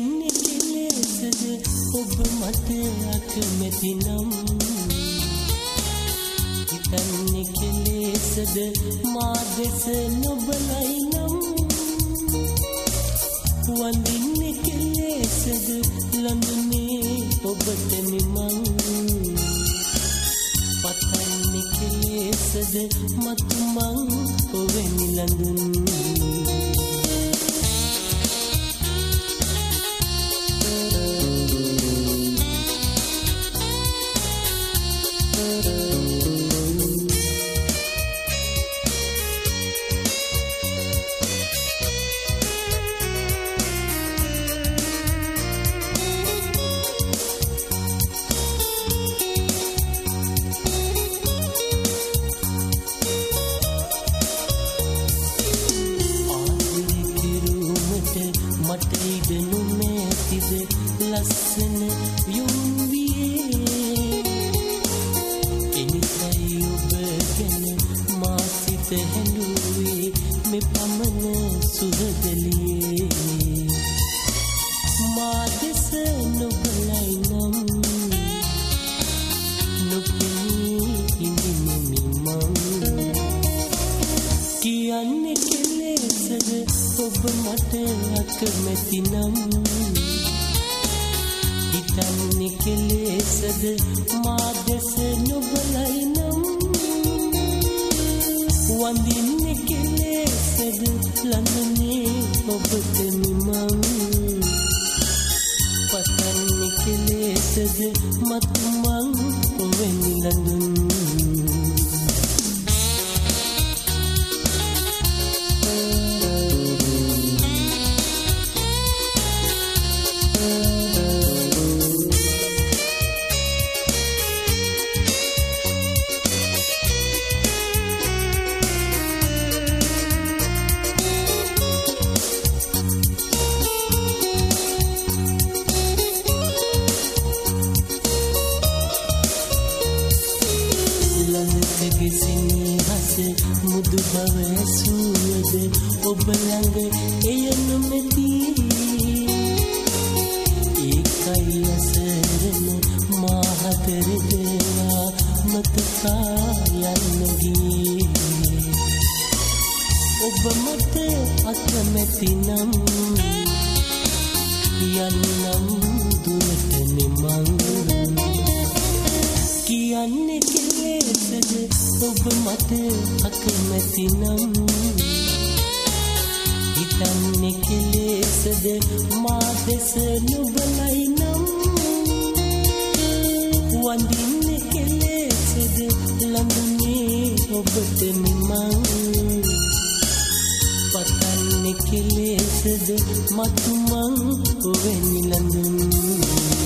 කියන්නේ කෙලෙසද ඔබ මට අකමැති නම් හිතන්නේ කෙලෙසද මා දෙස නොබලයි නම් වඳින්නේ කෙලෙසද ළඟනේ ඔබට නිමං පතන්නේ කෙලෙසද මතු මං ඔවෙනි ළඟුන් මට ඉදනු නැතිද ලස්සන යොම්වියේ එනිසයි ඔබ ගැන මා සිත හැඬුවේ මේ පමණ සුහදලියේ මා දෙස නොබලයි නම් නොපෙනී ඉඳින්නේ මං කියන්නේ කෙලෙසද ඔබ මට අකමැති නම් හිතන්නේ කෙලෙසද මා දෙස නොබලයි නම් වඳින්නේ කෙලෙසද ළඟනේ ඔබට නිමං පතන්නේ කෙලෙසද මතු මං ඔවෙනි ළඟුන් මුදු බව සුවද ඔබ ළඟ එය නොමැති ඒකයි අසරණ මා හතර දෙනා මතකා යන්න ගියේ ඔබ මට අකමැති නම් යන්නම් දුරට නිමං කියන්නේ කෙලෙසද ඔබ මට අකමැති නම් හිතන්නේ කෙලෙසද මා දෙස නොබලයි නම් වඳින්නේ කෙලෙසද ළඟනේ ඔබට නිමං පතන්නේ කෙලෙසද මතු මං ඔවෙනි ළඟුන්